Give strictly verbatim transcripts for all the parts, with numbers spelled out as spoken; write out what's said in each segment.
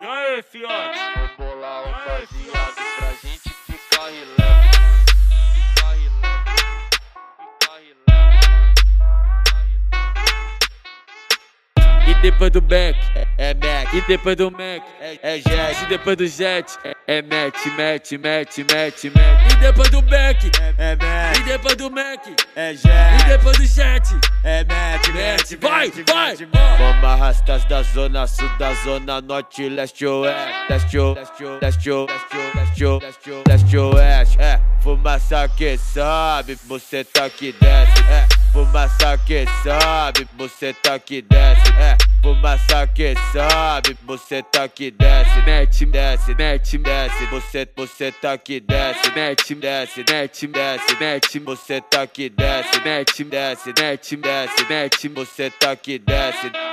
E aí, fiote? Vou bolar um baseado pra gente ficar relax. Ficar relax. Ficar relax. E depois do back, é, é Mac. E depois do Mac, é, é Jet. E depois do Jet, é, é Match, Match, Match, Match, Match. E depois do back, é, é Mac. E depois do Mac, é Jet. E depois do Jet, é Match, Match. Vai, vai! Vamos arrastar da zona sul, da zona norte, leste, oeste. Leste, leste, leste, leste, leste, leste, oeste. É, fumaça que sobe, você tá que desce. É, fumaça que sobe, você tá que desce. É, fumaça que sobe, você tá que desce. Net, Desce, net, desce, você, você tá que desce. net, Desce, net, desce, net, você tá que desce. net, Desce, net, desce, net. você tá que desce. Você tá que desce.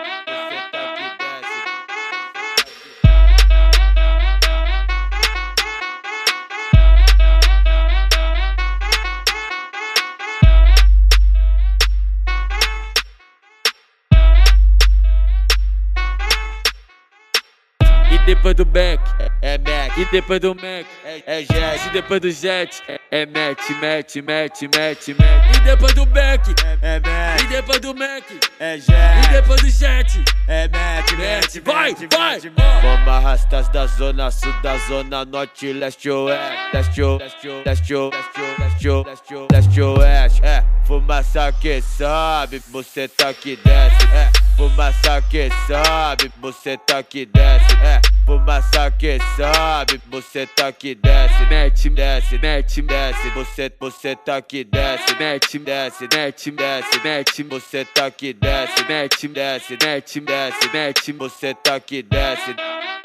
E depois do back, É Mac, e depois do Mac, é, é Jet. e depois do Jet, é, é Match, Match, Match, Match, Match. E depois do back, É, é Mac, e depois do Mac, é e Jet. depois do Jet, É Mac, Match. Vai, vai! Vamos arrastar da zona sul, da zona norte, leste, oeste. Leste, leste, leste, leste, leste, leste, oeste. É, fumaça que sobe, você tá que desce. É, fumaça que sobe, você tá que desce. É, fumaça que sobe, você tá que desce. Net, Desce, net, desce, você, você tá que desce. net, Desce, net, desce, net, você tá que desce. net, Desce, net, desce, net, você tá que desce.